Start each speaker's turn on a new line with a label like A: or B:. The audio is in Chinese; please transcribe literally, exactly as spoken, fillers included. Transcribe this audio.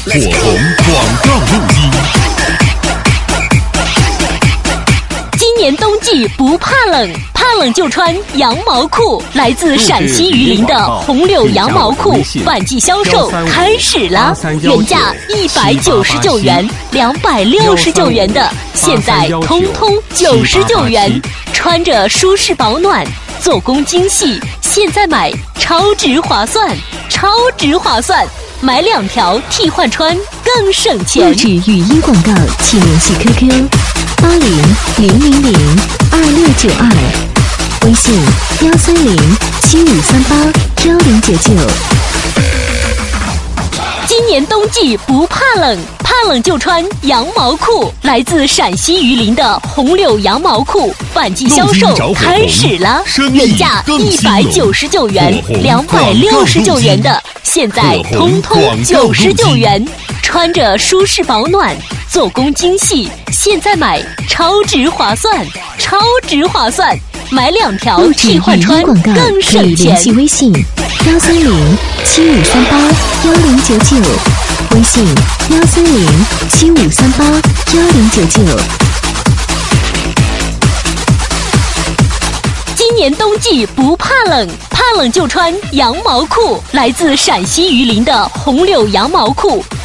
A: 火红广告录音。
B: 今年冬季不怕冷，怕冷就穿羊毛裤。来自陕西榆林的红柳羊毛裤反季销售开始了，原价一百九十九元、两百六十九元的，现在通通九十九元。穿着舒适保暖，做工精细，现在买超值划算，超值划算！买两条替换穿更省钱。
C: 录制语音广告，请联系 Q Q 八零零零零二六九二，微信幺三零七五三八幺零九九。
B: 今年冬季不怕冷，怕冷就穿羊毛裤。来自陕西榆林的红柳羊毛裤反季销售开始了，原价一百九十九元、两百六十九元的，现在通通九十九元。穿着舒适保暖，做工精细，现在买超值划算，超值划算！买两条替换穿更省钱。
C: 联系微信幺三零七五三八幺零九九，微信幺三零七五三八幺零九九。
B: 今年冬季不怕冷，怕冷就穿羊毛裤。来自陕西榆林的红柳羊毛裤